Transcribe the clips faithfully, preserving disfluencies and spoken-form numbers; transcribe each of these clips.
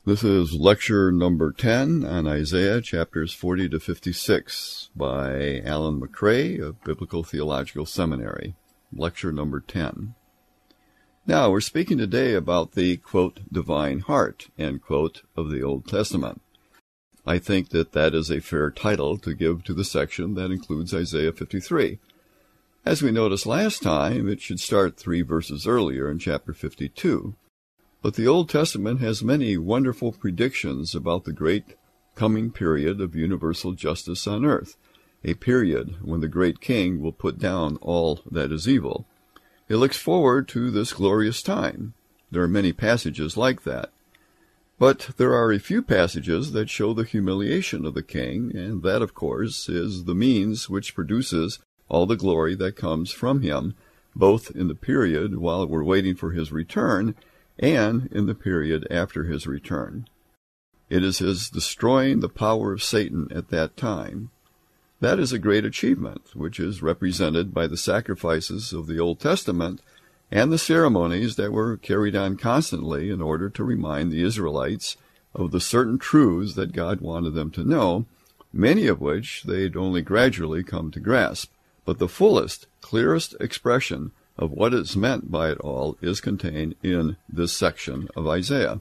This is lecture number ten on Isaiah chapters forty to fifty-six by Alan McCrae of Biblical Theological Seminary. Lecture number ten. Now, we're speaking today about the, quote, divine heart, end quote, of the Old Testament. I think that that is a fair title to give to the section that includes Isaiah fifty-three. As we noticed last time, it should start three verses earlier in chapter fifty-two. But the Old Testament has many wonderful predictions about the great coming period of universal justice on earth, a period when the great king will put down all that is evil. It looks forward to this glorious time. There are many passages like that. But there are a few passages that show the humiliation of the king, and that, of course, is the means which produces all the glory that comes from him, both in the period while we're waiting for his return and in the period after his return. It is his destroying the power of Satan at that time. That is a great achievement, which is represented by the sacrifices of the Old Testament and the ceremonies that were carried on constantly in order to remind the Israelites of the certain truths that God wanted them to know, many of which they'd only gradually come to grasp. But the fullest, clearest expression of what is meant by it all is contained in this section of Isaiah.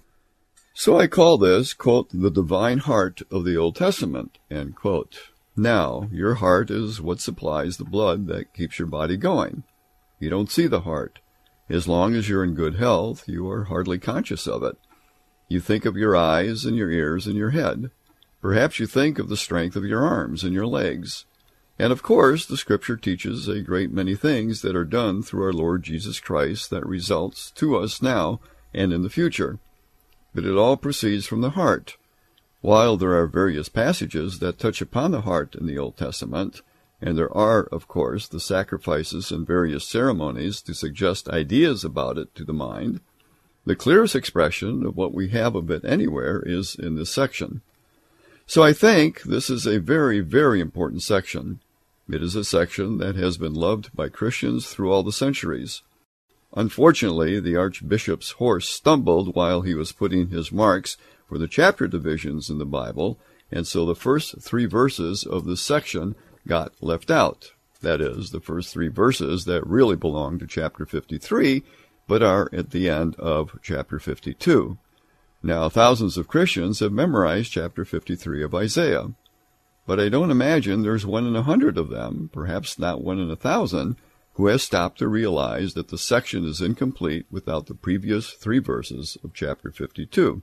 So I call this, quote, the divine heart of the Old Testament, end quote. Now, your heart is what supplies the blood that keeps your body going. You don't see the heart. As long as you're in good health, you are hardly conscious of it. You think of your eyes and your ears and your head. Perhaps you think of the strength of your arms and your legs. And of course, the Scripture teaches a great many things that are done through our Lord Jesus Christ that results to us now and in the future. But it all proceeds from the heart. While there are various passages that touch upon the heart in the Old Testament, and there are, of course, the sacrifices and various ceremonies to suggest ideas about it to the mind, the clearest expression of what we have of it anywhere is in this section. So I think this is a very, very important section. It is a section that has been loved by Christians through all the centuries. Unfortunately, the Archbishop's horse stumbled while he was putting his marks for the chapter divisions in the Bible, and so the first three verses of this section got left out. That is, the first three verses that really belong to chapter fifty-three, but are at the end of chapter fifty-two. Now, thousands of Christians have memorized chapter fifty-three of Isaiah. But I don't imagine there's one in a hundred of them, perhaps not one in a thousand, who has stopped to realize that the section is incomplete without the previous three verses of chapter fifty-two.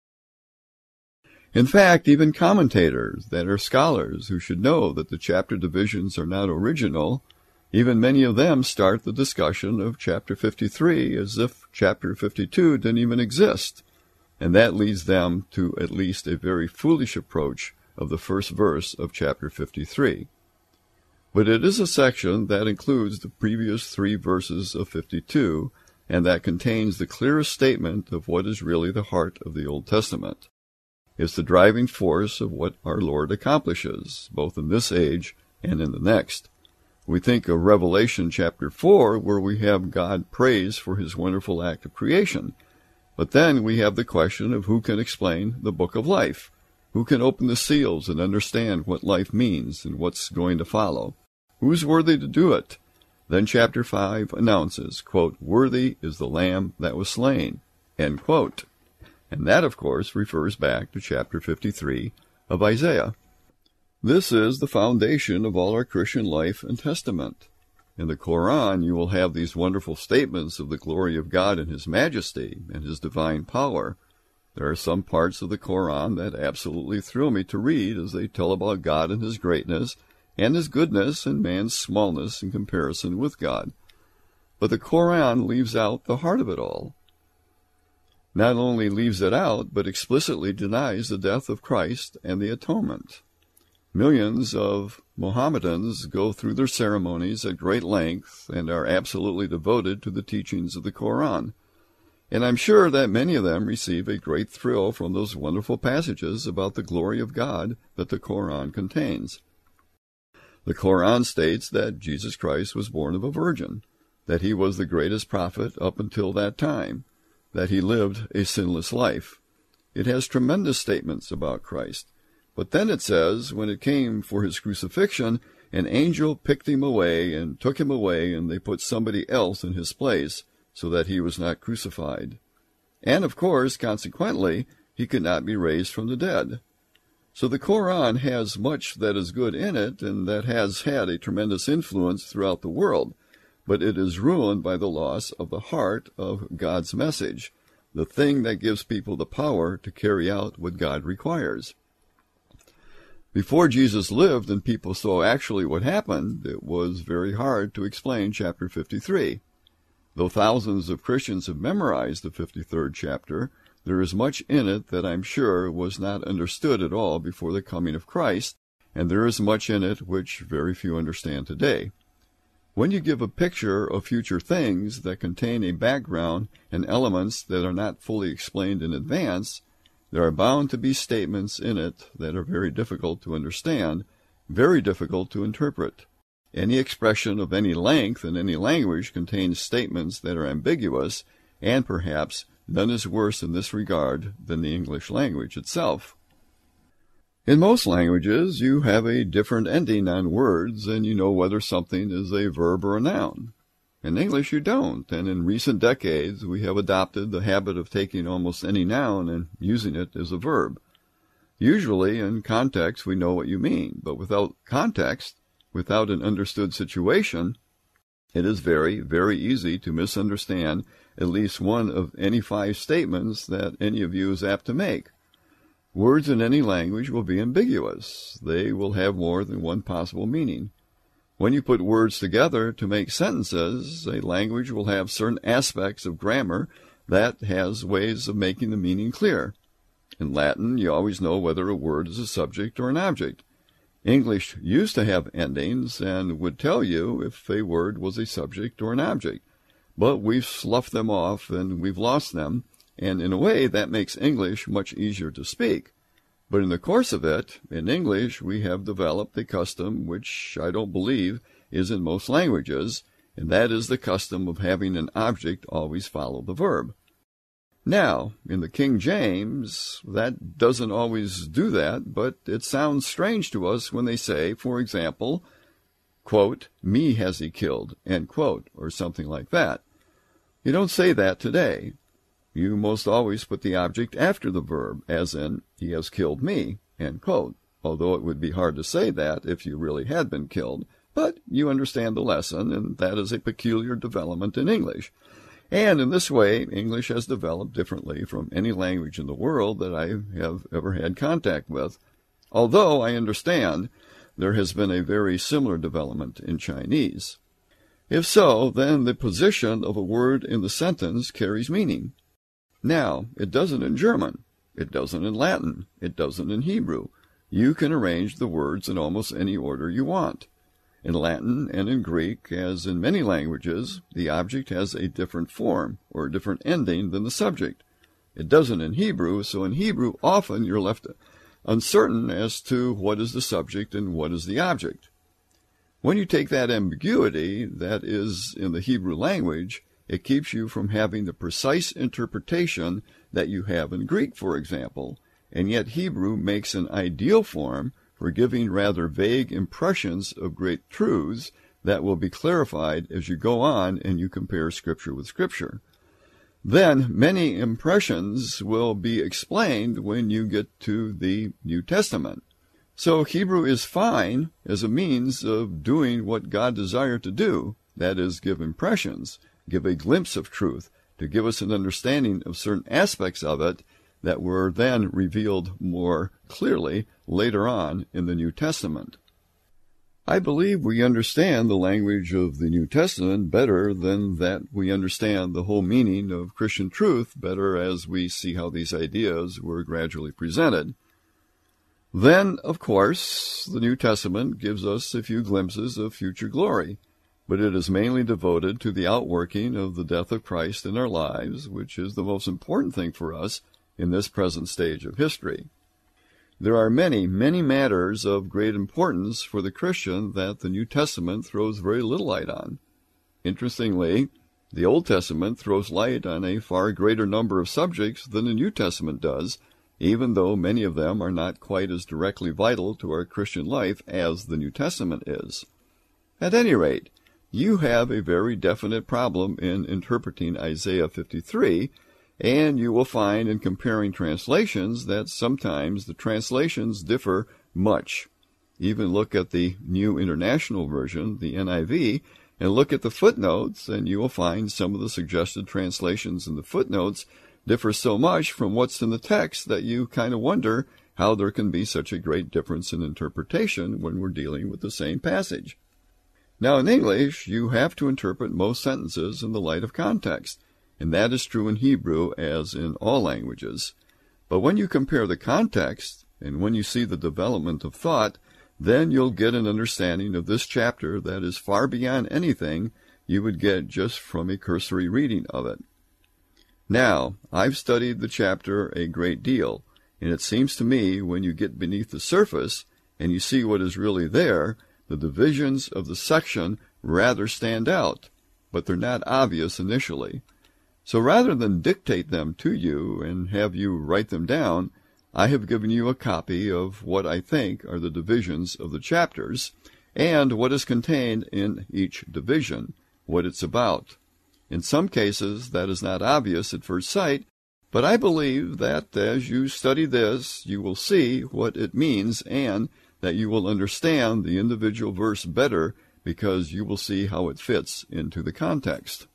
In fact, even commentators that are scholars who should know that the chapter divisions are not original, even many of them start the discussion of chapter fifty-three as if chapter fifty-two didn't even exist. And that leads them to at least a very foolish approach of the first verse of chapter fifty-three. But it is a section that includes the previous three verses of fifty-two, and that contains the clearest statement of what is really the heart of the Old Testament. It's the driving force of what our Lord accomplishes, both in this age and in the next. We think of Revelation chapter four, where we have God praised for his wonderful act of creation. But then we have the question of who can explain the book of life, who can open the seals and understand what life means and what's going to follow. Who's worthy to do it? Then chapter five announces, quote, worthy is the Lamb that was slain, end quote. And that, of course, refers back to chapter fifty-three of Isaiah. This is the foundation of all our Christian life and testament. In the Quran, you will have these wonderful statements of the glory of God and his majesty and his divine power. There are some parts of the Quran that absolutely thrill me to read as they tell about God and his greatness and his goodness and man's smallness in comparison with God. But the Quran leaves out the heart of it all. Not only leaves it out, but explicitly denies the death of Christ and the atonement. Millions of Mohammedans go through their ceremonies at great length and are absolutely devoted to the teachings of the Quran. And I'm sure that many of them receive a great thrill from those wonderful passages about the glory of God that the Quran contains. The Quran states that Jesus Christ was born of a virgin, that he was the greatest prophet up until that time, that he lived a sinless life. It has tremendous statements about Christ. But then it says, when it came for his crucifixion, an angel picked him away and took him away, and they put somebody else in his place, so that he was not crucified. And, of course, consequently, he could not be raised from the dead. So the Quran has much that is good in it, and that has had a tremendous influence throughout the world, but it is ruined by the loss of the heart of God's message, the thing that gives people the power to carry out what God requires. Before Jesus lived and people saw actually what happened, it was very hard to explain chapter fifty-three. Though thousands of Christians have memorized the fifty-third chapter, there is much in it that I'm sure was not understood at all before the coming of Christ, and there is much in it which very few understand today. When you give a picture of future things that contain a background and elements that are not fully explained in advance, there are bound to be statements in it that are very difficult to understand, very difficult to interpret. Any expression of any length in any language contains statements that are ambiguous, and perhaps none is worse in this regard than the English language itself. In most languages, you have a different ending on words, and you know whether something is a verb or a noun. In English, you don't, and in recent decades, we have adopted the habit of taking almost any noun and using it as a verb. Usually, in context, we know what you mean, but without context, without an understood situation, it is very, very easy to misunderstand at least one of any five statements that any of you is apt to make. Words in any language will be ambiguous. They will have more than one possible meaning. When you put words together to make sentences, a language will have certain aspects of grammar that has ways of making the meaning clear. In Latin, you always know whether a word is a subject or an object. English used to have endings and would tell you if a word was a subject or an object, but we've sloughed them off and we've lost them, and in a way that makes English much easier to speak. But in the course of it, in English, we have developed a custom which I don't believe is in most languages, and that is the custom of having an object always follow the verb. Now, in the King James, that doesn't always do that, but it sounds strange to us when they say, for example, quote, "Me has he killed," end quote, or something like that. You don't say that today. You most always put the object after the verb, as in, "He has killed me," end quote, although it would be hard to say that if you really had been killed, but you understand the lesson, and that is a peculiar development in English. And in this way, English has developed differently from any language in the world that I have ever had contact with, although I understand there has been a very similar development in Chinese. If so, then the position of a word in the sentence carries meaning. Now, it doesn't in German, it doesn't in Latin, it doesn't in Hebrew. You can arrange the words in almost any order you want. In Latin and in Greek, as in many languages, the object has a different form or a different ending than the subject. It doesn't in Hebrew, so in Hebrew often you're left uncertain as to what is the subject and what is the object. When you take that ambiguity that is in the Hebrew language, it keeps you from having the precise interpretation that you have in Greek, for example, and yet Hebrew makes an ideal form for giving rather vague impressions of great truths that will be clarified as you go on and you compare Scripture with Scripture. Then many impressions will be explained when you get to the New Testament. So Hebrew is fine as a means of doing what God desired to do, that is, give impressions, give a glimpse of truth, to give us an understanding of certain aspects of it that were then revealed more clearly later on in the New Testament. I believe we understand the language of the New Testament better than that we understand the whole meaning of Christian truth better as we see how these ideas were gradually presented. Then, of course, the New Testament gives us a few glimpses of future glory, but it is mainly devoted to the outworking of the death of Christ in our lives, which is the most important thing for us in this present stage of history. There are many, many matters of great importance for the Christian that the New Testament throws very little light on. Interestingly, the Old Testament throws light on a far greater number of subjects than the New Testament does, even though many of them are not quite as directly vital to our Christian life as the New Testament is. At any rate, you have a very definite problem in interpreting Isaiah fifty-three, and you will find in comparing translations that sometimes the translations differ much. Even look at the New International Version, the N I V, and look at the footnotes, and you will find some of the suggested translations in the footnotes differ so much from what's in the text that you kind of wonder how there can be such a great difference in interpretation when we're dealing with the same passage. Now, in English, you have to interpret most sentences in the light of context, and that is true in Hebrew as in all languages. But when you compare the context, and when you see the development of thought, then you'll get an understanding of this chapter that is far beyond anything you would get just from a cursory reading of it. Now, I've studied the chapter a great deal, and it seems to me when you get beneath the surface and you see what is really there, the divisions of the section rather stand out, but they're not obvious initially. So rather than dictate them to you and have you write them down, I have given you a copy of what I think are the divisions of the chapters, and what is contained in each division, what it's about. In some cases, that is not obvious at first sight, but I believe that as you study this, you will see what it means and that you will understand the individual verse better because you will see how it fits into the context.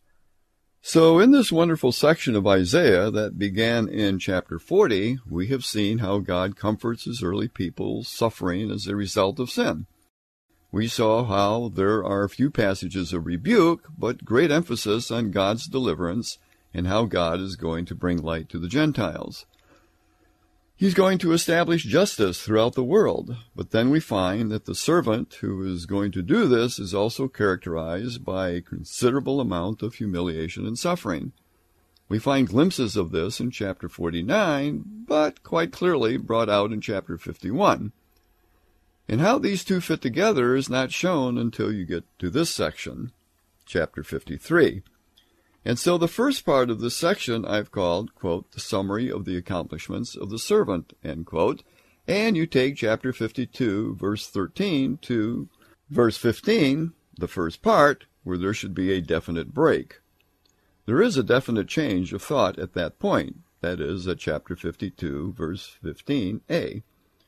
So in this wonderful section of Isaiah that began in chapter forty, we have seen how God comforts his early people suffering as a result of sin. We saw how there are few passages of rebuke, but great emphasis on God's deliverance and how God is going to bring light to the Gentiles. He's going to establish justice throughout the world, but then we find that the servant who is going to do this is also characterized by a considerable amount of humiliation and suffering. We find glimpses of this in chapter forty-nine, but quite clearly brought out in chapter fifty-one. And how these two fit together is not shown until you get to this section, chapter fifty-three. And so the first part of this section I've called, quote, the summary of the accomplishments of the servant, end quote, and you take chapter fifty-two, verse thirteen to verse fifteen, the first part, where there should be a definite break. There is a definite change of thought at that point, that is, at chapter fifty-two, verse fifteen a.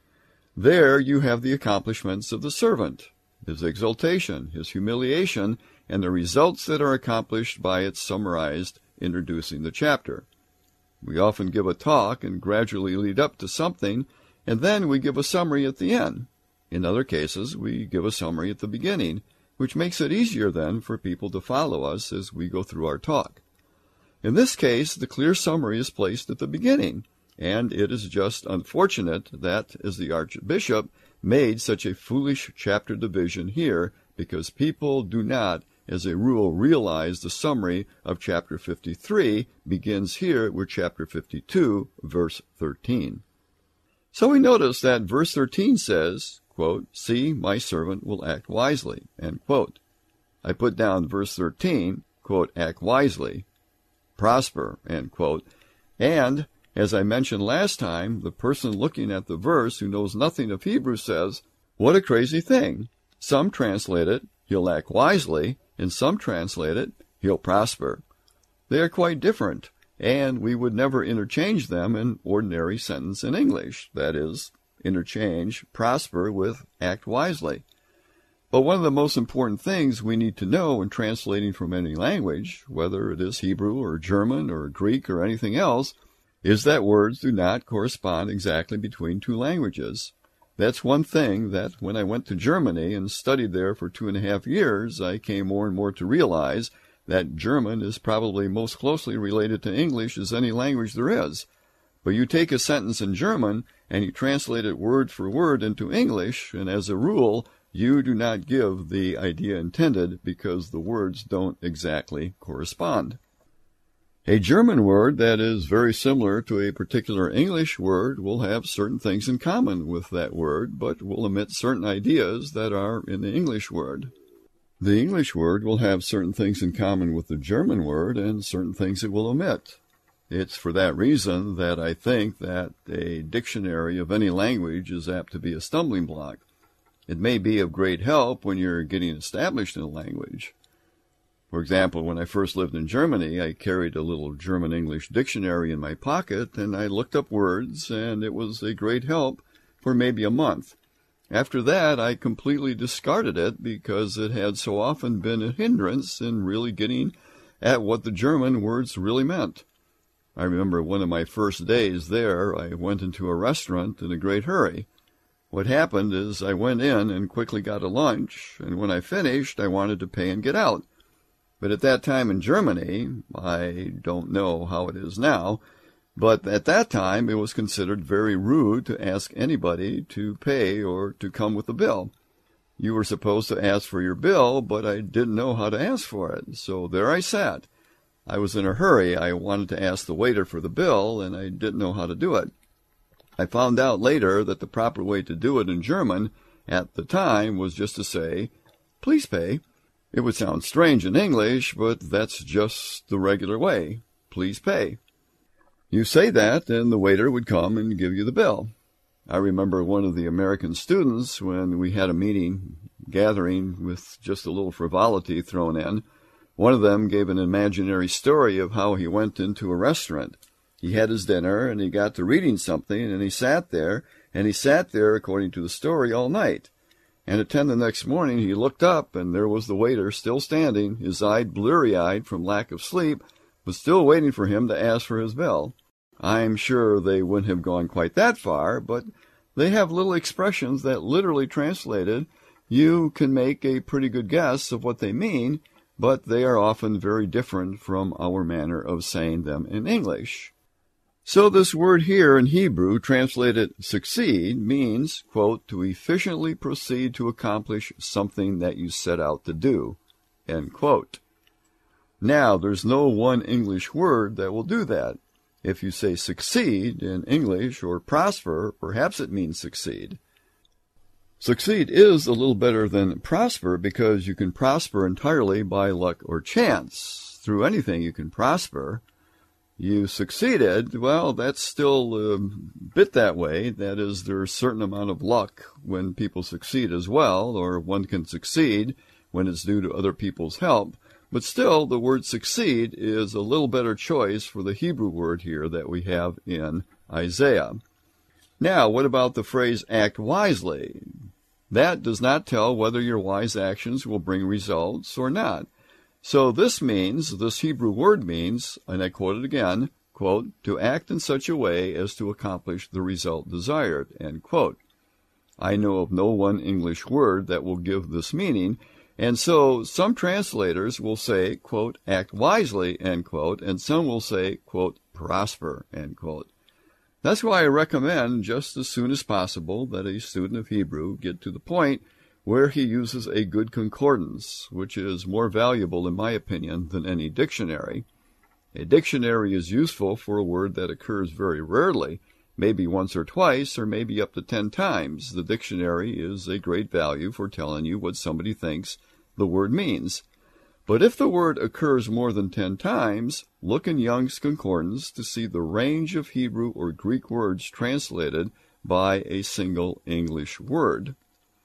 There you have the accomplishments of the servant, his exaltation, his humiliation, and the results that are accomplished by its summarized introducing the chapter. We often give a talk and gradually lead up to something, and then we give a summary at the end. In other cases, we give a summary at the beginning, which makes it easier then for people to follow us as we go through our talk. In this case, the clear summary is placed at the beginning, and it is just unfortunate that, as the Archbishop made such a foolish chapter division here, because people do not, as a rule, realize the summary of chapter fifty-three begins here with chapter fifty-two, verse thirteen. So we notice that verse thirteen says, quote, see, my servant will act wisely, end quote. I put down verse thirteen, quote, act wisely, prosper, end quote, and as I mentioned last time, the person looking at the verse who knows nothing of Hebrew says, what a crazy thing. Some translate it, he'll act wisely, and some translate it, he'll prosper. They are quite different, and we would never interchange them in ordinary sentence in English, that is, interchange prosper with act wisely. But one of the most important things we need to know in translating from any language, whether it is Hebrew or German or Greek or anything else, is that words do not correspond exactly between two languages. That's one thing that when I went to Germany and studied there for two and a half years, I came more and more to realize that German is probably most closely related to English as any language there is. But you take a sentence in German and you translate it word for word into English, and as a rule, you do not give the idea intended because the words don't exactly correspond. A German word that is very similar to a particular English word will have certain things in common with that word, but will omit certain ideas that are in the English word. The English word will have certain things in common with the German word and certain things it will omit. It's for that reason that I think that a dictionary of any language is apt to be a stumbling block. It may be of great help when you're getting established in a language. For example, when I first lived in Germany, I carried a little German-English dictionary in my pocket, and I looked up words, and it was a great help for maybe a month. After that, I completely discarded it because it had so often been a hindrance in really getting at what the German words really meant. I remember one of my first days there, I went into a restaurant in a great hurry. What happened is I went in and quickly got a lunch, and when I finished, I wanted to pay and get out. But at that time in Germany, I don't know how it is now, but at that time it was considered very rude to ask anybody to pay or to come with a bill. You were supposed to ask for your bill, but I didn't know how to ask for it, so there I sat. I was in a hurry. I wanted to ask the waiter for the bill, and I didn't know how to do it. I found out later that the proper way to do it in German at the time was just to say, "Please pay." It would sound strange in English, but that's just the regular way. Please pay. You say that, and the waiter would come and give you the bill. I remember one of the American students, when we had a meeting, gathering with just a little frivolity thrown in, one of them gave an imaginary story of how he went into a restaurant. He had his dinner, and he got to reading something, and he sat there, and he sat there, according to the story, all night. And at ten the next morning he looked up, and there was the waiter still standing, his eye bleary-eyed from lack of sleep, but still waiting for him to ask for his bill. I'm sure they wouldn't have gone quite that far, but they have little expressions that literally translated, you can make a pretty good guess of what they mean, but they are often very different from our manner of saying them in English. So this word here in Hebrew, translated succeed, means, quote, to efficiently proceed to accomplish something that you set out to do, end quote. Now, there's no one English word that will do that. If you say succeed in English or prosper, perhaps it means succeed. Succeed is a little better than prosper because you can prosper entirely by luck or chance. Through anything you can prosper. You succeeded, well, that's still a bit that way. That is, there's a certain amount of luck when people succeed as well, or one can succeed when it's due to other people's help. But still, the word succeed is a little better choice for the Hebrew word here that we have in Isaiah. Now, what about the phrase act wisely? That does not tell whether your wise actions will bring results or not. So this means, this Hebrew word means, and I quote it again, quote, to act in such a way as to accomplish the result desired, end quote. I know of no one English word that will give this meaning, and so some translators will say, quote, act wisely, end quote, and some will say, quote, prosper, end quote. That's why I recommend just as soon as possible that a student of Hebrew get to the point where he uses a good concordance, which is more valuable, in my opinion, than any dictionary. A dictionary is useful for a word that occurs very rarely, maybe once or twice, or maybe up to ten times. The dictionary is a great value for telling you what somebody thinks the word means. But if the word occurs more than ten times, look in Young's Concordance to see the range of Hebrew or Greek words translated by a single English word.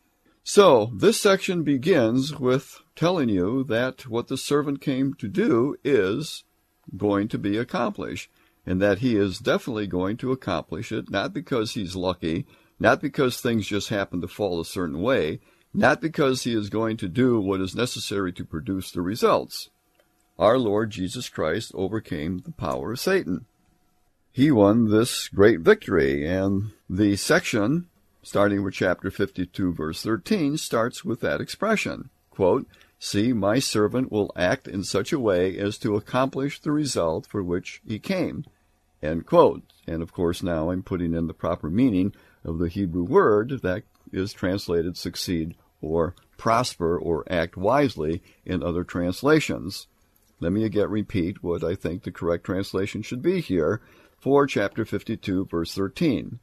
So, this section begins with telling you that what the servant came to do is going to be accomplished, and that he is definitely going to accomplish it, not because he's lucky, not because things just happen to fall a certain way, not because he is going to do what is necessary to produce the results. Our Lord Jesus Christ overcame the power of Satan. He won this great victory, and the section starting with chapter fifty-two, verse thirteen, starts with that expression, quote, see, my servant will act in such a way as to accomplish the result for which he came, end quote. And of course now I'm putting in the proper meaning of the Hebrew word that is translated succeed or prosper or act wisely in other translations. Let me again repeat what I think the correct translation should be here for chapter fifty-two, verse thirteen.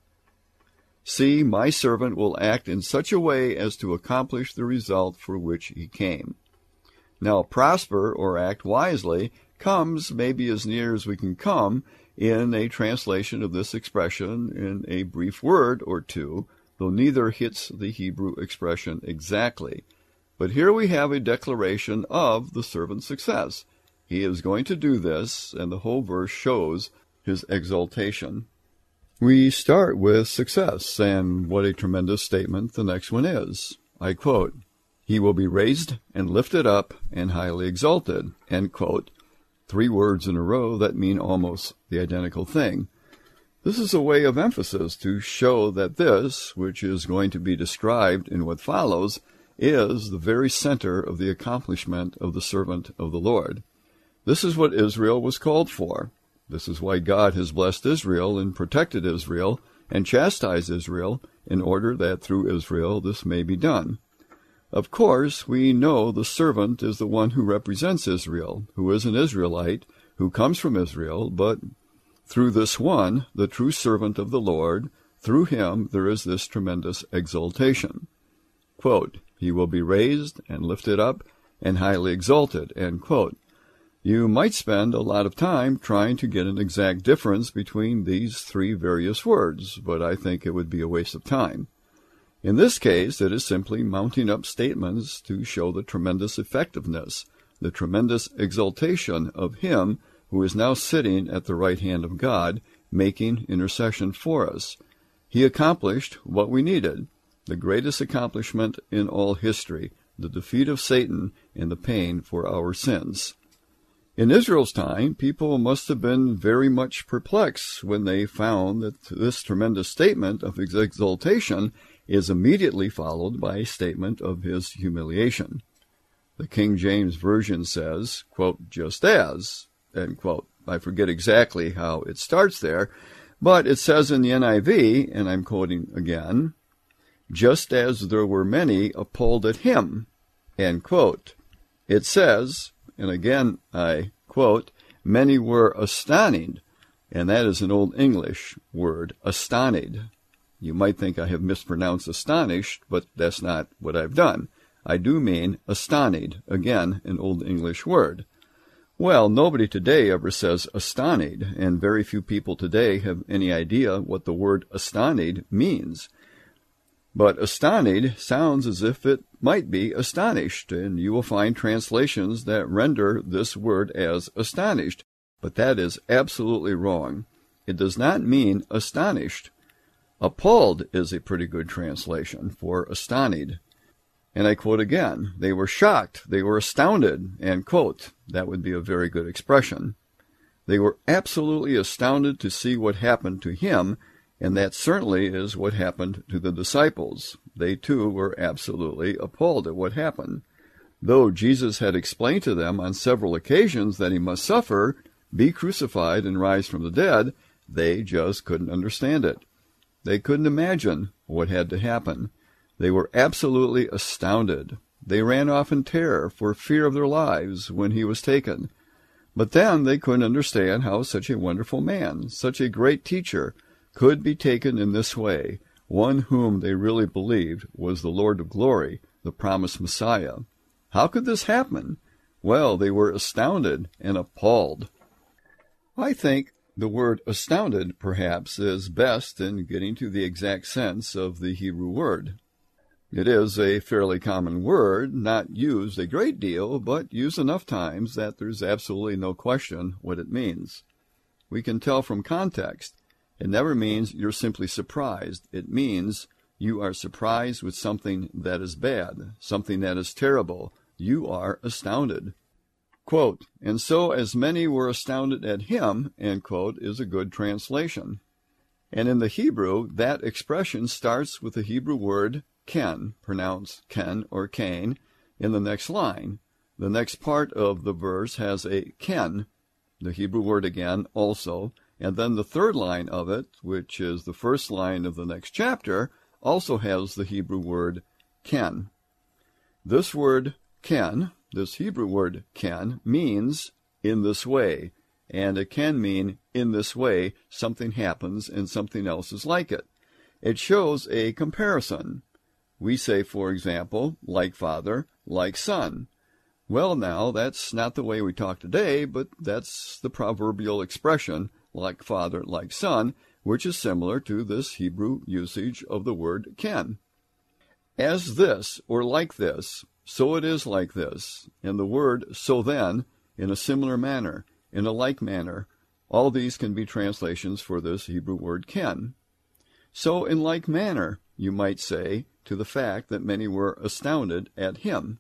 See, my servant will act in such a way as to accomplish the result for which he came. Now, prosper or act wisely comes maybe as near as we can come in a translation of this expression in a brief word or two, though neither hits the Hebrew expression exactly. But here we have a declaration of the servant's success. He is going to do this, and the whole verse shows his exaltation. We start with success, and what a tremendous statement the next one is. I quote, "He will be raised and lifted up and highly exalted," end quote. Three words in a row that mean almost the identical thing. This is a way of emphasis to show that this, which is going to be described in what follows, is the very center of the accomplishment of the servant of the Lord. This is what Israel was called for. This is why God has blessed Israel and protected Israel and chastised Israel in order that through Israel this may be done. Of course, we know the servant is the one who represents Israel, who is an Israelite, who comes from Israel, but through this one, the true servant of the Lord, through him there is this tremendous exaltation. Quote, "He will be raised and lifted up and highly exalted," end quote. You might spend a lot of time trying to get an exact difference between these three various words, but I think it would be a waste of time. In this case, it is simply mounting up statements to show the tremendous effectiveness, the tremendous exaltation of him who is now sitting at the right hand of God, making intercession for us. He accomplished what we needed, the greatest accomplishment in all history, the defeat of Satan and the pain for our sins. In Israel's time, people must have been very much perplexed when they found that this tremendous statement of his exaltation is immediately followed by a statement of his humiliation. The King James Version says, quote, "just as," end quote. I forget exactly how it starts there, but it says in the N I V, and I'm quoting again, "just as there were many appalled at him," end quote. It says, and again I quote, "many were astonished," and that is an Old English word, astonished. You might think I have mispronounced astonished, but that's not what I've done. I do mean astonished, again, an Old English word. Well, nobody today ever says astonished, and very few people today have any idea what the word astonished means. But astonished sounds as if it might be astonished, and you will find translations that render this word as astonished. But that is absolutely wrong. It does not mean astonished. Appalled is a pretty good translation for astonished. And I quote again, "they were shocked, they were astounded," end quote. That would be a very good expression. They were absolutely astounded to see what happened to him, and that certainly is what happened to the disciples. They too were absolutely appalled at what happened. Though Jesus had explained to them on several occasions that he must suffer, be crucified, and rise from the dead, they just couldn't understand it. They couldn't imagine what had to happen. They were absolutely astounded. They ran off in terror for fear of their lives when he was taken. But then they couldn't understand how such a wonderful man, such a great teacher, could be taken in this way, one whom they really believed was the Lord of glory, the promised Messiah. How could this happen? Well, they were astounded and appalled. I think the word astounded, perhaps, is best in getting to the exact sense of the Hebrew word. It is a fairly common word, not used a great deal, but used enough times that there's absolutely no question what it means. We can tell from context. It never means you're simply surprised. It means you are surprised with something that is bad, something that is terrible. You are astounded. Quote, "and so as many were astounded at him," end quote, is a good translation. And in the Hebrew, that expression starts with the Hebrew word ken, pronounced ken or Cain, in the next line. The next part of the verse has a ken, the Hebrew word again, also, and then the third line of it, which is the first line of the next chapter, also has the Hebrew word ken. This word ken, this Hebrew word ken, means in this way, and it can mean in this way something happens and something else is like it. It shows a comparison. We say, for example, like father, like son. Well, now, that's not the way we talk today, but that's the proverbial expression, like father, like son, which is similar to this Hebrew usage of the word ken. As this, or like this, so it is like this, and the word so then, in a similar manner, in a like manner, all these can be translations for this Hebrew word ken. So in like manner, you might say, to the fact that many were astounded at him.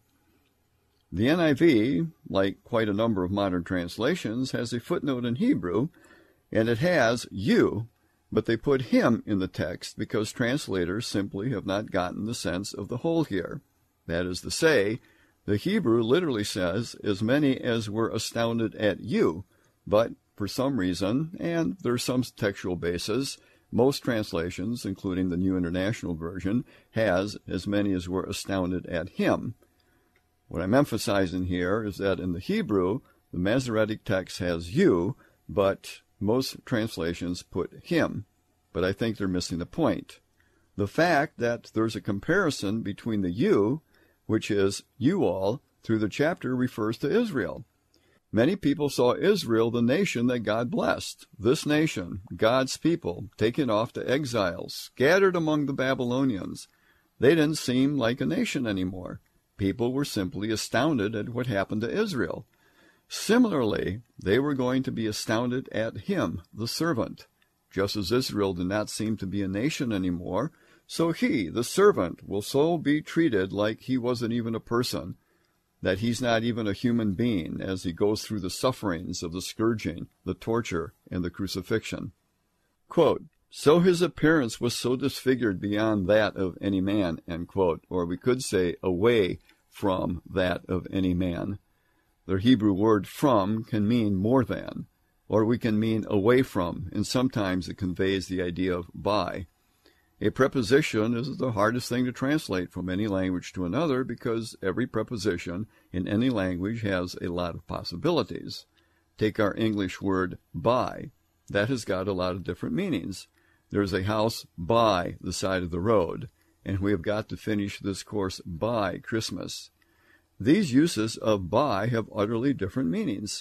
The N I V, like quite a number of modern translations, has a footnote in Hebrew, and it has you, but they put him in the text because translators simply have not gotten the sense of the whole here. That is to say, the Hebrew literally says, as many as were astounded at you, but for some reason, and there's some textual basis, most translations, including the New International Version, has as many as were astounded at him. What I'm emphasizing here is that in the Hebrew, the Masoretic text has you, but most translations put him. But I think they're missing the point. The fact that there's a comparison between the you, which is you all, through the chapter refers to Israel. Many people saw Israel the nation that God blessed. This nation, God's people, taken off to exile, scattered among the Babylonians. They didn't seem like a nation anymore. People were simply astounded at what happened to Israel. Similarly, they were going to be astounded at him, the servant. Just as Israel did not seem to be a nation anymore, so he, the servant, will so be treated like he wasn't even a person, that he's not even a human being as he goes through the sufferings of the scourging, the torture, and the crucifixion. Quote, so his appearance was so disfigured beyond that of any man, end quote, or we could say away from that of any man. The Hebrew word from can mean more than, or we can mean away from, and sometimes it conveys the idea of by. A preposition is the hardest thing to translate from any language to another because every preposition in any language has a lot of possibilities. Take our English word by. That has got a lot of different meanings. There's a house by the side of the road, and we have got to finish this course by Christmas. These uses of by have utterly different meanings.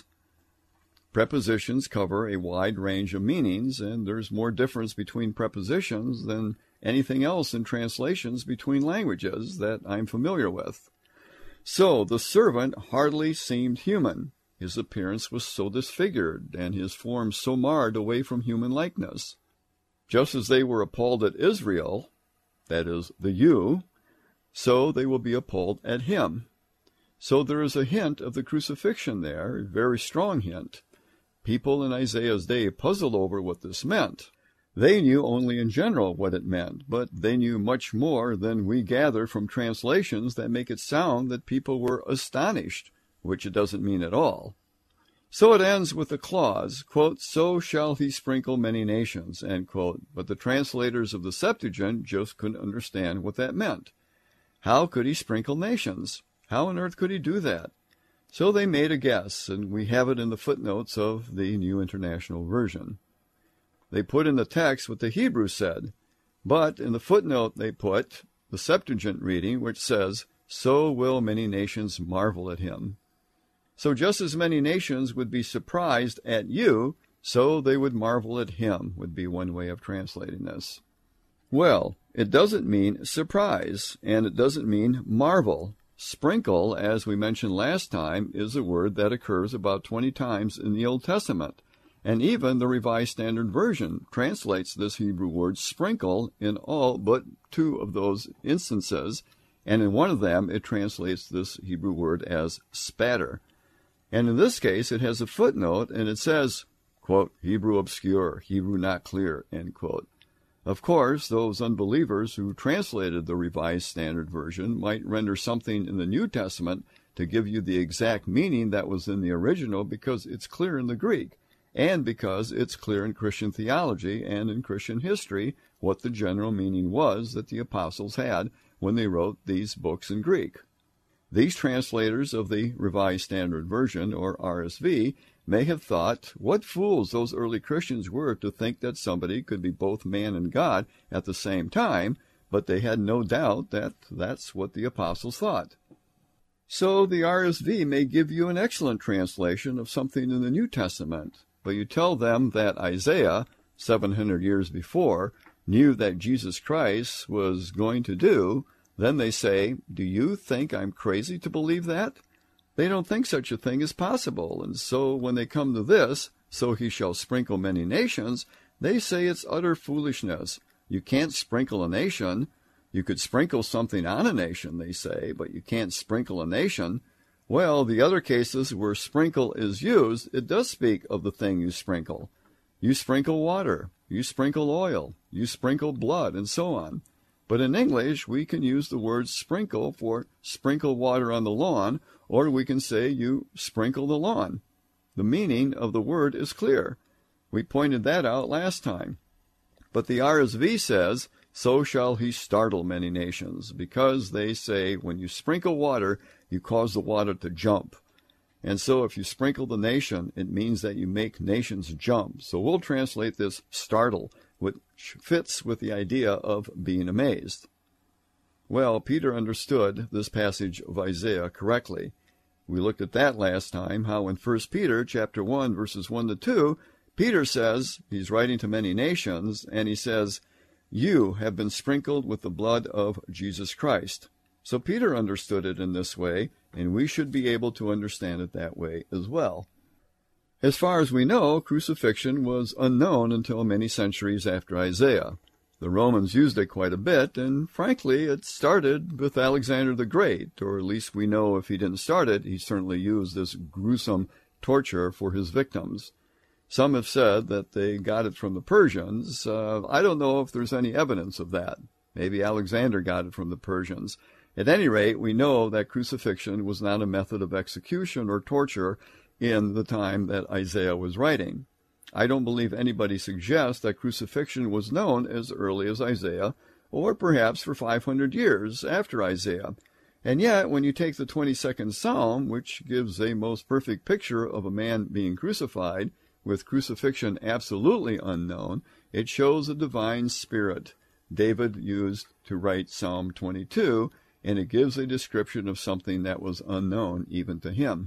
Prepositions cover a wide range of meanings, and there's more difference between prepositions than anything else in translations between languages that I'm familiar with. So the servant hardly seemed human. His appearance was so disfigured, and his form so marred away from human likeness. Just as they were appalled at Israel, that is, the you, so they will be appalled at him. So there is a hint of the crucifixion there, a very strong hint. People in Isaiah's day puzzled over what this meant. They knew only in general what it meant, but they knew much more than we gather from translations that make it sound that people were astonished, which it doesn't mean at all. So it ends with the clause, quote, so shall he sprinkle many nations, end quote, but the translators of the Septuagint just couldn't understand what that meant. How could he sprinkle nations? How on earth could he do that? So they made a guess, and we have it in the footnotes of the New International Version. They put in the text what the Hebrew said, but in the footnote they put the Septuagint reading, which says, so will many nations marvel at him. So just as many nations would be surprised at you, so they would marvel at him, would be one way of translating this. Well, it doesn't mean surprise, and it doesn't mean marvel. Sprinkle, as we mentioned last time, is a word that occurs about twenty times in the Old Testament, and even the Revised Standard Version translates this Hebrew word sprinkle in all but two of those instances, and in one of them it translates this Hebrew word as spatter. And in this case it has a footnote, and it says, quote, Hebrew obscure, Hebrew not clear, end quote. Of course, those unbelievers who translated the Revised Standard Version might render something in the New Testament to give you the exact meaning that was in the original because it's clear in the Greek, and because it's clear in Christian theology and in Christian history what the general meaning was that the apostles had when they wrote these books in Greek. These translators of the Revised Standard Version, or R S V, may have thought what fools those early Christians were to think that somebody could be both man and God at the same time, but they had no doubt that that's what the apostles thought. So the R S V may give you an excellent translation of something in the New Testament, But you tell them that Isaiah, seven hundred years before, knew that Jesus Christ was going to do, then they say, do you think I'm crazy to believe that? They don't think such a thing is possible, and so when they come to this, so he shall sprinkle many nations, they say it's utter foolishness. You can't sprinkle a nation. You could sprinkle something on a nation, they say, but you can't sprinkle a nation. Well, the other cases where sprinkle is used, it does speak of the thing you sprinkle. You sprinkle water, you sprinkle oil, you sprinkle blood, and so on. But in English, we can use the word sprinkle for sprinkle water on the lawn, or we can say you sprinkle the lawn. The meaning of the word is clear. We pointed that out last time. But the R S V says, so shall he startle many nations, because they say when you sprinkle water, you cause the water to jump. And so if you sprinkle the nation, it means that you make nations jump. So we'll translate this startle, which fits with the idea of being amazed. Well, Peter understood this passage of Isaiah correctly. We looked at that last time, how in First Peter chapter one, verses one to two, Peter says, he's writing to many nations, and he says, you have been sprinkled with the blood of Jesus Christ. So Peter understood it in this way, and we should be able to understand it that way as well. As far as we know, crucifixion was unknown until many centuries after Isaiah. The Romans used it quite a bit, and frankly, it started with Alexander the Great, or at least we know if he didn't start it, he certainly used this gruesome torture for his victims. Some have said that they got it from the Persians. Uh, I don't know if there's any evidence of that. Maybe Alexander got it from the Persians. At any rate, we know that crucifixion was not a method of execution or torture in the time that Isaiah was writing. I don't believe anybody suggests that crucifixion was known as early as Isaiah, or perhaps for five hundred years after Isaiah. And yet, when you take the twenty-second Psalm, which gives a most perfect picture of a man being crucified, with crucifixion absolutely unknown, it shows a divine spirit David used to write Psalm twenty-two, and it gives a description of something that was unknown even to him.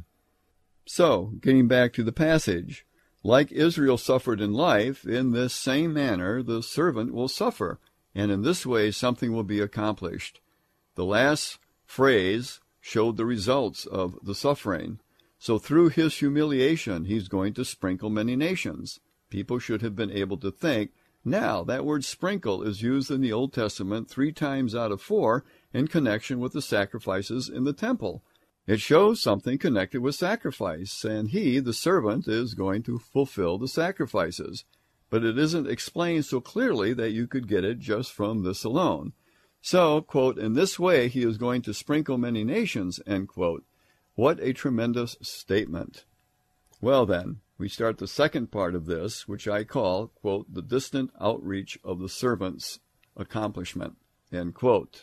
So, getting back to the passage, like Israel suffered in life, in this same manner the servant will suffer, and in this way something will be accomplished. The last phrase showed the results of the suffering. So through his humiliation, he's going to sprinkle many nations. People should have been able to think, now, that word sprinkle is used in the Old Testament three times out of four in connection with the sacrifices in the temple. It shows something connected with sacrifice, and he, the servant, is going to fulfill the sacrifices. But it isn't explained so clearly that you could get it just from this alone. So, quote, in this way he is going to sprinkle many nations, end quote. What a tremendous statement. Well then, we start the second part of this, which I call, quote, the distant outreach of the servant's accomplishment, end quote.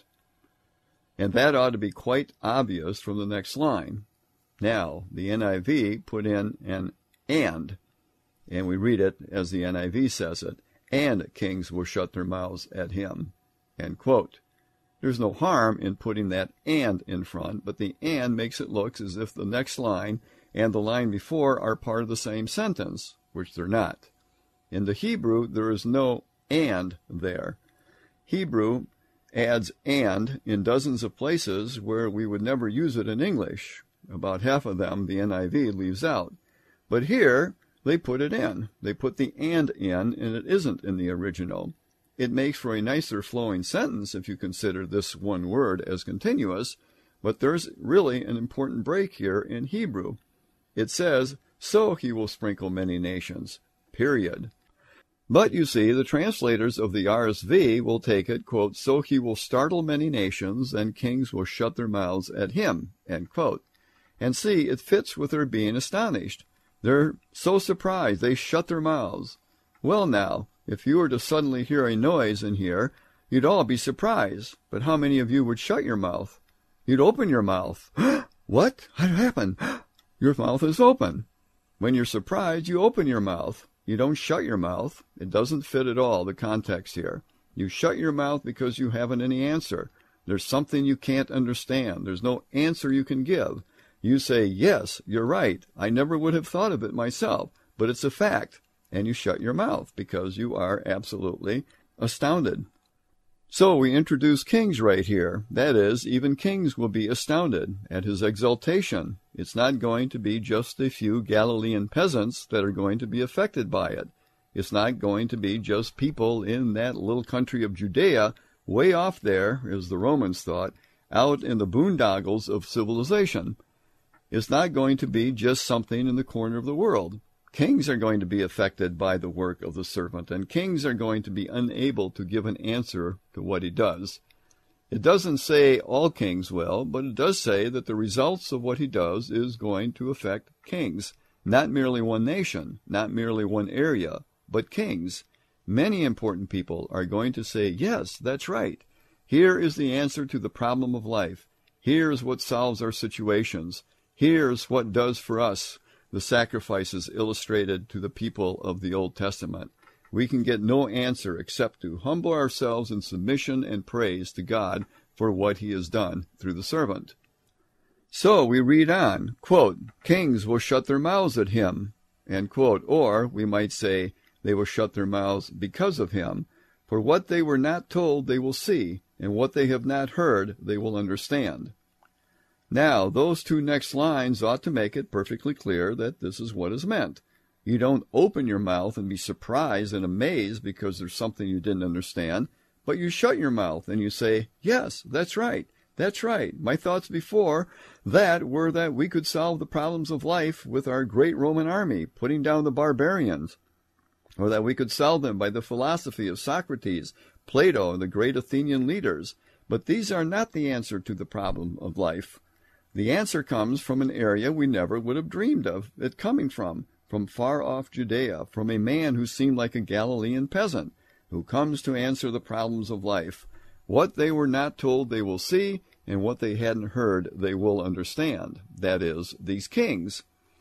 And that ought to be quite obvious from the next line. Now, the N I V put in an and, and we read it as the N I V says it, and kings will shut their mouths at him, end quote. There's no harm in putting that and in front, but the and makes it look as if the next line and the line before are part of the same sentence, which they're not. In the Hebrew, there is no and there. Hebrew adds and in dozens of places where we would never use it in English. About half of them the N I V leaves out. But here, they put it in. They put the and in, and it isn't in the original. It makes for a nicer flowing sentence if you consider this one word as continuous, but there's really an important break here in Hebrew. It says, so he will sprinkle many nations, period. But you see, the translators of the R S V will take it, quote, so he will startle many nations, and kings will shut their mouths at him, end quote. And see, it fits with their being astonished. They're so surprised, they shut their mouths. Well now, if you were to suddenly hear a noise in here, you'd all be surprised. But how many of you would shut your mouth? You'd open your mouth. What? What happened? Your mouth is open. When you're surprised, you open your mouth. You don't shut your mouth. It doesn't fit at all, the context here. You shut your mouth because you haven't any answer. There's something you can't understand. There's no answer you can give. You say, yes, you're right. I never would have thought of it myself. But but it's a fact, and you shut your mouth because you are absolutely astounded. So we introduce kings right here. That is, even kings will be astounded at his exaltation. It's not going to be just a few Galilean peasants that are going to be affected by it. It's not going to be just people in that little country of Judea, way off there, as the Romans thought, out in the boondoggles of civilization. It's not going to be just something in the corner of the world. Kings are going to be affected by the work of the servant, and kings are going to be unable to give an answer to what he does. It doesn't say all kings will, but it does say that the results of what he does is going to affect kings, not merely one nation, not merely one area, but kings. Many important people are going to say, yes, that's right. Here is the answer to the problem of life. Here's what solves our situations. Here's what does for us the sacrifices illustrated to the people of the Old Testament. We can get no answer except to humble ourselves in submission and praise to God for what he has done through the servant. So we read on, quote, kings will shut their mouths at him, end quote, or we might say they will shut their mouths because of him. For what they were not told they will see, and what they have not heard they will understand. Now, those two next lines ought to make it perfectly clear that this is what is meant. You don't open your mouth and be surprised and amazed because there's something you didn't understand, but you shut your mouth and you say, yes, that's right, that's right. My thoughts before that were that we could solve the problems of life with our great Roman army, putting down the barbarians, or that we could solve them by the philosophy of Socrates, Plato, and the great Athenian leaders. But these are not the answer to the problem of life. The answer comes from an area we never would have dreamed of it coming from, from far off Judea, from a man who seemed like a Galilean peasant, who comes to answer the problems of life. What they were not told they will see, and what they hadn't heard they will understand. That is, these kings.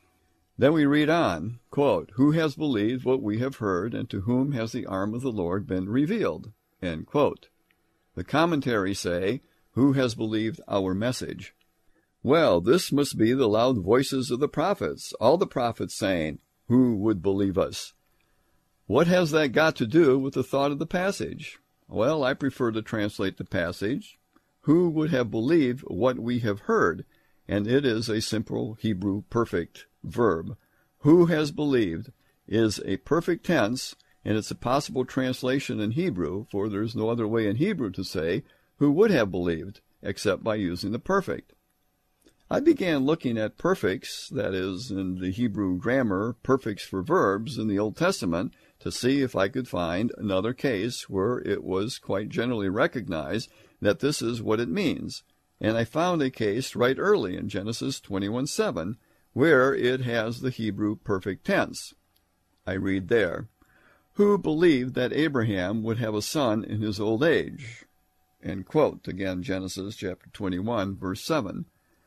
Then we read on, quote, who has believed what we have heard, and to whom has the arm of the Lord been revealed? End quote. The commentaries say, who has believed our message? Well, this must be the loud voices of the prophets, all the prophets saying, who would believe us? What has that got to do with the thought of the passage? Well, I prefer to translate the passage, who would have believed what we have heard? And it is a simple Hebrew perfect verb. Who has believed is a perfect tense, and it's a possible translation in Hebrew, for there's no other way in Hebrew to say who would have believed, except by using the perfect. I began looking at perfects, that is, in the Hebrew grammar, perfects for verbs in the Old Testament, to see if I could find another case where it was quite generally recognized that this is what it means. And I found a case right early in Genesis twenty-one seven, where it has the Hebrew perfect tense. I read there, who believed that Abraham would have a son in his old age? End quote. Again, Genesis chapter twenty-one, verse seven.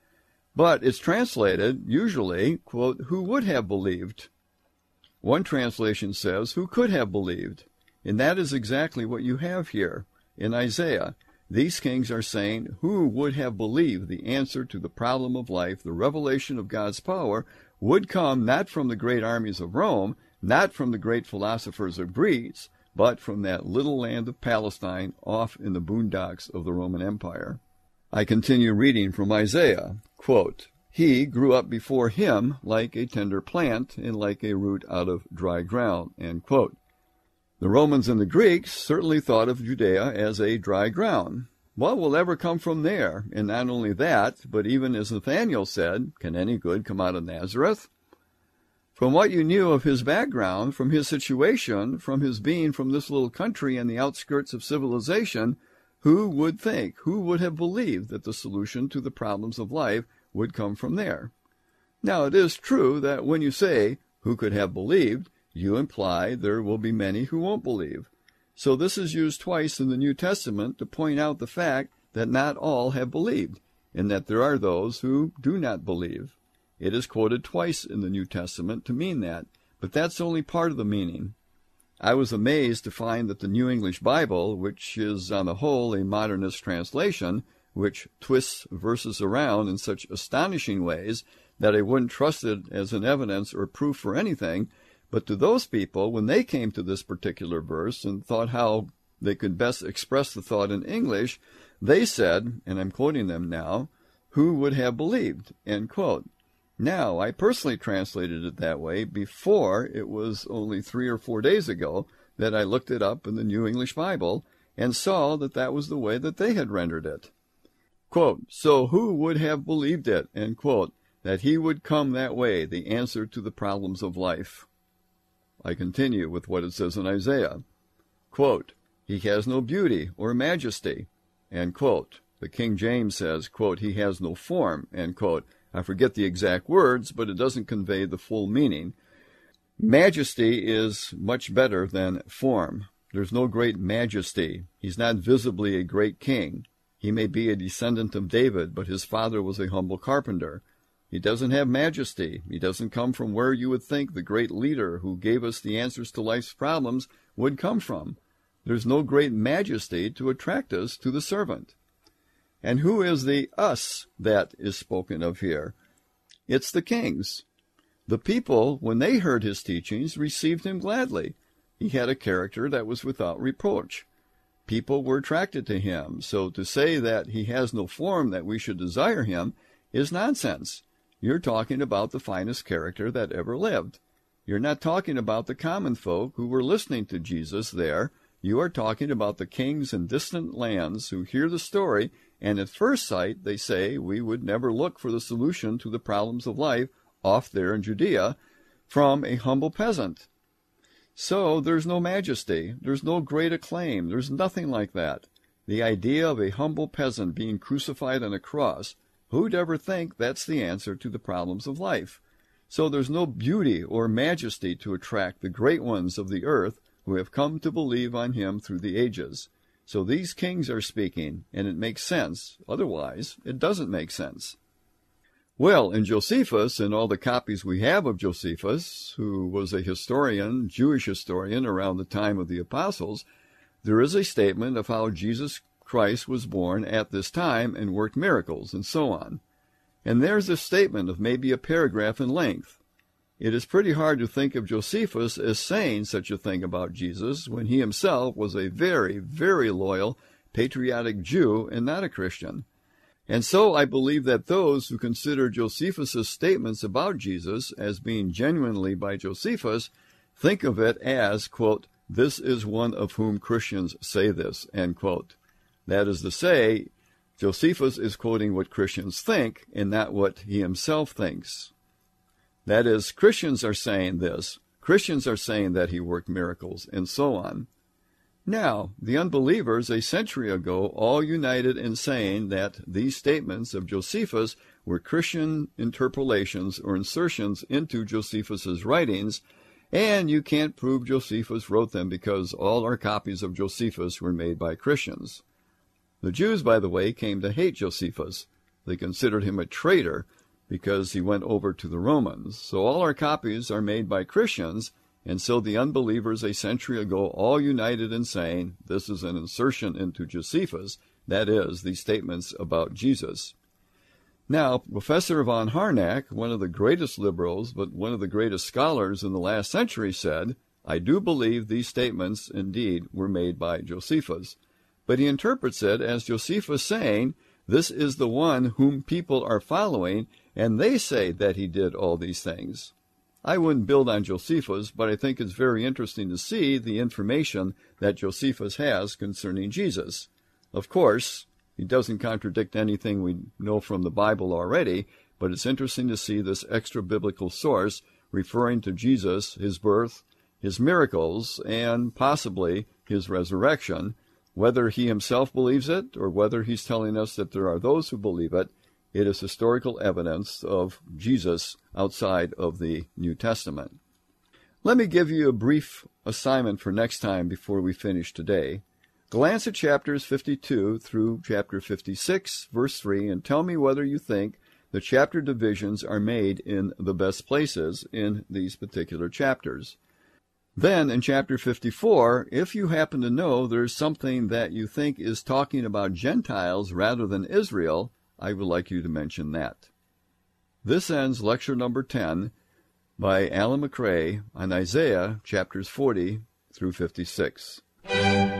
But it's translated, usually, quote, who would have believed? One translation says, who could have believed? And that is exactly what you have here in Isaiah. These kings are saying, who would have believed the answer to the problem of life, the revelation of God's power, would come not from the great armies of Rome, not from the great philosophers of Greece, but from that little land of Palestine off in the boondocks of the Roman Empire. I continue reading from Isaiah, quote, he grew up before him like a tender plant and like a root out of dry ground, end quote. The Romans and the Greeks certainly thought of Judea as a dry ground. What will ever come from there? And not only that, but even as Nathanael said, can any good come out of Nazareth? From what you knew of his background, from his situation, from his being from this little country and the outskirts of civilization, who would think, who would have believed that the solution to the problems of life would come from there? Now, it is true that when you say, who could have believed, you imply there will be many who won't believe. So this is used twice in the New Testament to point out the fact that not all have believed, and that there are those who do not believe. It is quoted twice in the New Testament to mean that, but that's only part of the meaning. I was amazed to find that the New English Bible, which is on the whole a modernist translation, which twists verses around in such astonishing ways that I wouldn't trust it as an evidence or proof for anything, But to those people, when they came to this particular verse and thought how they could best express the thought in English, they said, and I'm quoting them now, "Who would have believed?" End quote. Now, I personally translated it that way before it was only three or four days ago that I looked it up in the New English Bible and saw that that was the way that they had rendered it. Quote, "So who would have believed it?" End quote. That he would come that way, the answer to the problems of life. I continue with what it says in Isaiah. Quote, "He has no beauty or majesty." End quote. The King James says, quote, "He has no form." End quote. I forget the exact words, but it doesn't convey the full meaning. Majesty is much better than form. There's no great majesty. He's not visibly a great king. He may be a descendant of David, but his father was a humble carpenter. He doesn't have majesty. He doesn't come from where you would think the great leader who gave us the answers to life's problems would come from. There's no great majesty to attract us to the servant. And who is the us that is spoken of here? It's the kings. The people, when they heard his teachings, received him gladly. He had a character that was without reproach. People were attracted to him, so to say that he has no form that we should desire him is nonsense. You're talking about the finest character that ever lived. You're not talking about the common folk who were listening to Jesus there. You are talking about the kings in distant lands who hear the story, and at first sight they say, we would never look for the solution to the problems of life off there in Judea from a humble peasant. So there's no majesty, there's no great acclaim, there's nothing like that. The idea of a humble peasant being crucified on a cross, who'd ever think that's the answer to the problems of life? So there's no beauty or majesty to attract the great ones of the earth who have come to believe on him through the ages. So these kings are speaking, and it makes sense. Otherwise, it doesn't make sense. Well, in Josephus, and all the copies we have of Josephus, who was a historian, Jewish historian around the time of the apostles, there is a statement of how Jesus Christ was born at this time and worked miracles, and so on. And there's a statement of maybe a paragraph in length. It is pretty hard to think of Josephus as saying such a thing about Jesus when he himself was a very, very loyal, patriotic Jew and not a Christian. And so I believe that those who consider Josephus's statements about Jesus as being genuinely by Josephus think of it as, quote, "This is one of whom Christians say this," end quote. That is to say, Josephus is quoting what Christians think and not what he himself thinks. That is, Christians are saying this. Christians are saying that he worked miracles, and so on. Now, the unbelievers a century ago all united in saying that these statements of Josephus were Christian interpolations or insertions into Josephus's writings, and you can't prove Josephus wrote them because all our copies of Josephus were made by Christians. The Jews, by the way, came to hate Josephus. They considered him a traitor because he went over to the Romans. So all our copies are made by Christians, and so the unbelievers a century ago all united in saying this is an insertion into Josephus, that is, these statements about Jesus. Now, Professor von Harnack, one of the greatest liberals, but one of the greatest scholars in the last century, said, I do believe these statements indeed were made by Josephus. But he interprets it as Josephus saying, this is the one whom people are following, and they say that he did all these things. I wouldn't build on Josephus, but I think it's very interesting to see the information that Josephus has concerning Jesus. Of course, he doesn't contradict anything we know from the Bible already, but it's interesting to see this extra-biblical source referring to Jesus, his birth, his miracles, and possibly his resurrection. Whether he himself believes it or whether he's telling us that there are those who believe it, it is historical evidence of Jesus outside of the New Testament. Let me give you a brief assignment for next time before we finish today. Glance at chapters fifty-two through chapter fifty-six, verse three, and tell me whether you think the chapter divisions are made in the best places in these particular chapters. Then, in chapter fifty-four, if you happen to know there's something that you think is talking about Gentiles rather than Israel, I would like you to mention that. This ends lecture number ten. by Alan McRae on Isaiah chapters forty through fifty-six.